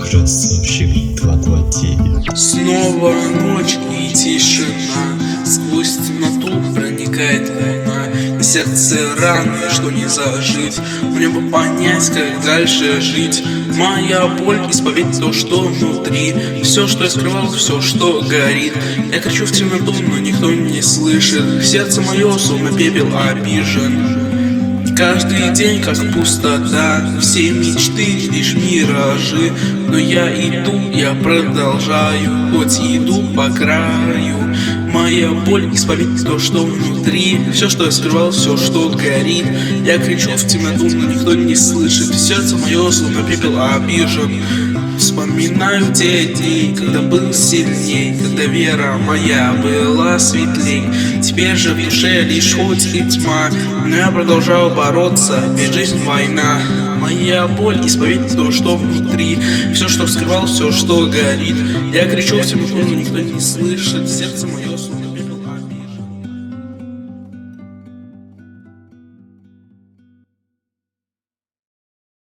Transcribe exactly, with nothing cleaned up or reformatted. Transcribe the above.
красавчик два два девять. Снова ночь и тишина, сквозь темноту проникает луна. На сердце раны, что не зажить, мне бы понять, как дальше жить. Моя боль, исповедь то, что внутри, все, что я скрывал, все, что горит. Я кричу в темноту, но никто не слышит. Сердце мое, словно пепел, обижен. Каждый день как пустота, все мечты лишь миражи. Но я иду, я продолжаю, хоть иду по краю. Моя боль, исповедь то, что внутри, все, что я скрывал, все, что горит. Я кричу в темноту, но никто не слышит. Сердце мое, словно пепел, обижен. Вспоминаю те дни, когда был сильней, когда вера моя была светлей. Теперь же в душе лишь хоть и тьма, но я продолжаю бороться, ведь жизнь война. Моя боль, исповедь то, что внутри, все, что скрывал, все, что горит. Я кричу в темноту, но никто не слышит. Сердце мое